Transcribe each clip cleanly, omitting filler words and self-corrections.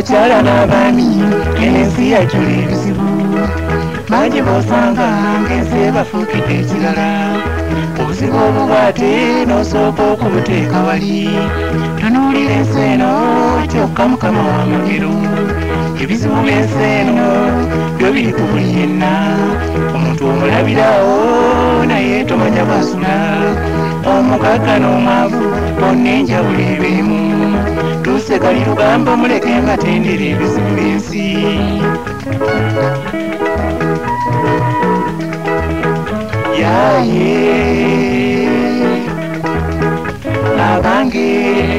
abakyala n'abaami ensi yajula ebizibu mangi b'osanga ng'ensi ebafuukidde ekirala obuzibu obwo bw'ate n'osooka okubuteeka wali tunuulira ensi eno kyokka mukama w'amagero ebizibu by'ensi eno byo biri ku buli yenna omuntu omulabirawo naye tomanya bw'asula omugagga n'omwavu bonna enjawulo ebirimu tusekali lugamba muleke mbatendera ebizibu by'ensi yaye abange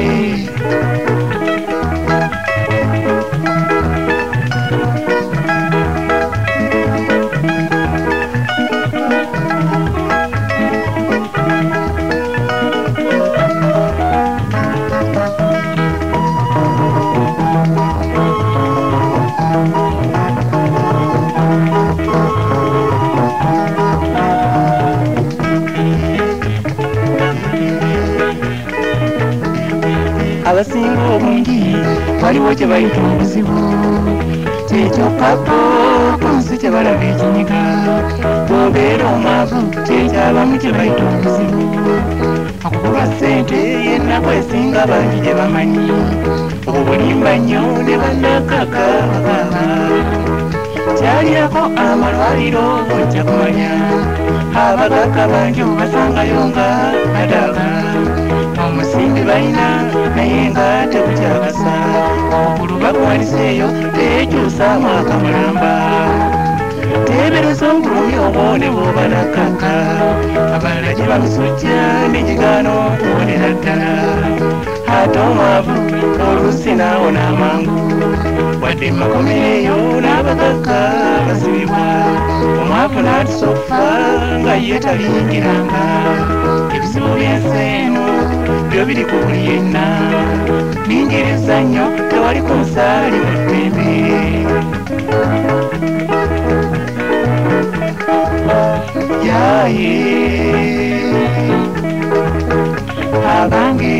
abasinga obungi waliwo kye bayita obuzibu kyekyokkapo ku nsi kye balaba ekinyiga bw'obeera omwavu kyekyabamu kye bayita obuzibu okukuba ssente yennaku esinga bangi gye bamanyi obwo bulimba nnyo ne bannakaka bakaaba kyalyako amalwaliro ojja kumanya abagagga bangi obasangayo nga badaaga omusimbi balina naye nga tekukyagasa obukulu bakuwaliseeyo tekyusaamu akamulamba tebereza obulumi obwo ne bw'oba nakkaka abalala gye bamisujja n'ekigaana okuwonera ddala ate omwavu oluusi naawona amangu wadde makomeeyo n'abagagga basibibwa omwavu n'atusa okufa nga ye taliyingiranga ebizibu by'ensi eno byo biri ku buli yenna ningiriza nnyo tewali ku nsaali mu ddembe yaye abange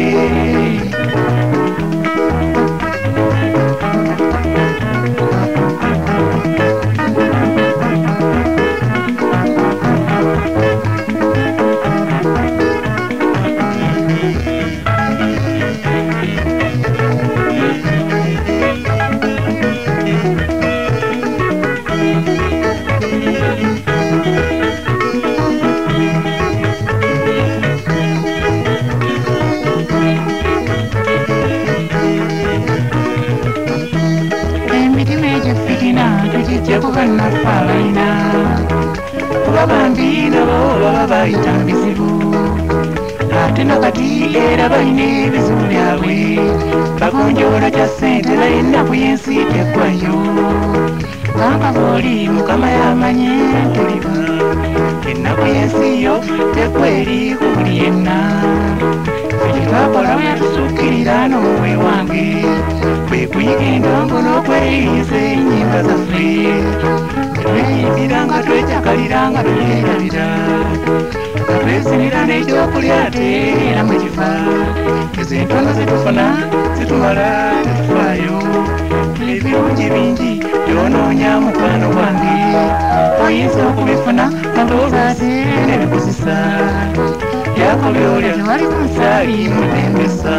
kuba naffe abalina kuba bambi nabo baba bayita bizibu ate nakati era balina ebizibu byabwe bagonjoola kya ssente naye ennaku y'ensi teggwayo banga booli mukama yamanye tuliba ennaku y'ensi yo teggweri ku buli yenna ffe twakola bwe yatusukkirira n'omuwe wange kwe kuyiga endongo n'okweyisa ennyimba zaffe tweyimbira nga twecakalira nga tulyerabira nga twesinira n'ekyokulya ate era mwe kifa ezo entono zetufuna zitumala tetufaayo ebirungi bingi byonoonya mukwano gwange oyinza okubifuna nga ndowoozaze nebikuzisa lyako byolya tewali ku nsaali mudembesa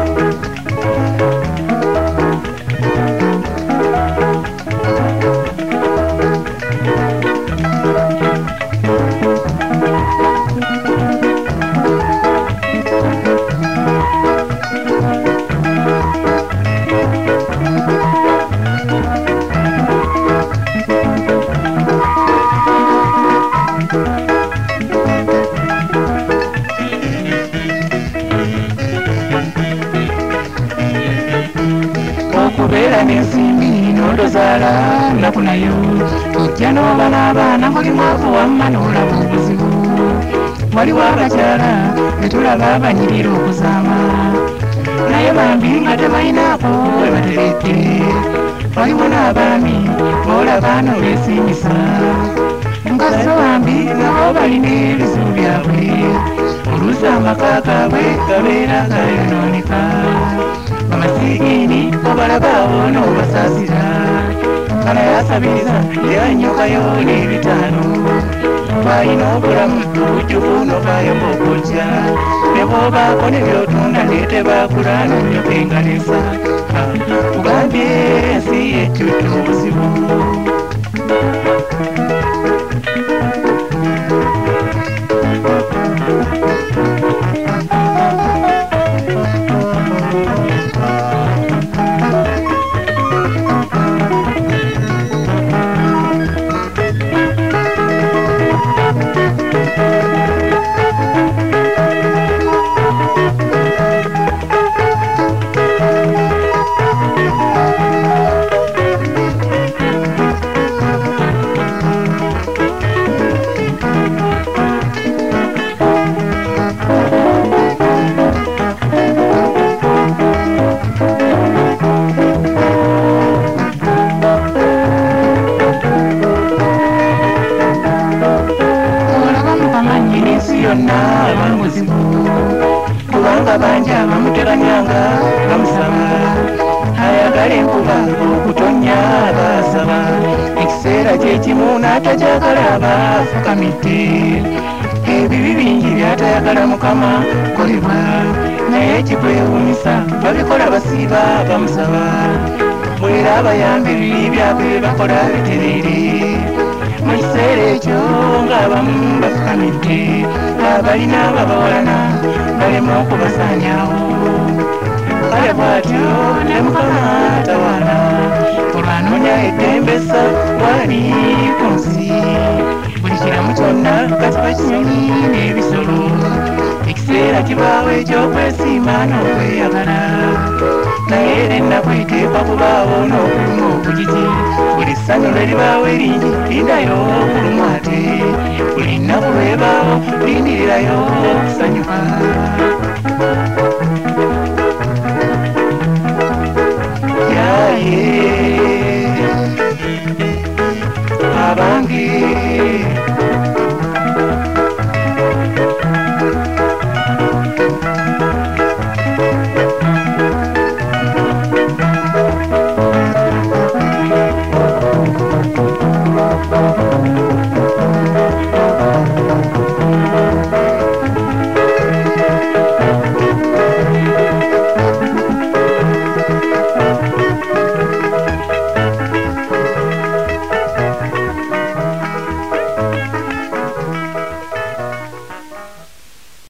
okubeera n'ensimbi n'ondozaala nnaku nayo ojja n'oba n'abaana buli mwavu wamma n'olaba obuzibu waliwo abakyala be tulaba abanyirira okuzaama naye bambi nga tebalinaako we bateredde waliwo n'abaami b'olaba n'olwesiimisa nga so bambi nabo balina ebizibu byabwe oluusi amaka gaabwe gabeera gayonooneka amasigini obalabaawo n'obasaasira kana yasabiriza yanyokayo n'ebitaano balina obulamu bujjuvu n'ovaayo ng'okujja ne bw'obaako ne byotunda neetebakula n'onnyokenganisa kugambye ensi yejjudde obuzibu abamuzibu kubanga bangi abamuteganyanga bamusaba ayagala enkuba okutonya basaba ekiseera kyekimu n'atajagala abafukamidde ebibi bingi byatayagala mukama kolebwa naye ekikwewuunyisa babikola basiiba bamusaba bwera abayambi ebibi byabwe bakola bitereere mu kiseera ekyo ng'abamu bafukamidde abalina babawalana balema okubasaanyaawo kale bw'atyo ne mukama tawaana olwanoonya eddembesa wali ku nsi buli kiramu kyonna kati bakinyonyi n'ebisolo ekiseera kibaawo ekyokwesiima n'okweyagala naye era ennaku eteekwa kubaawo n'okuluma okugigi buli ssanyu lwe libaawo eringi lindayo okulumwa ate buli nnaku lwebaawo lindirirayo okusanyuka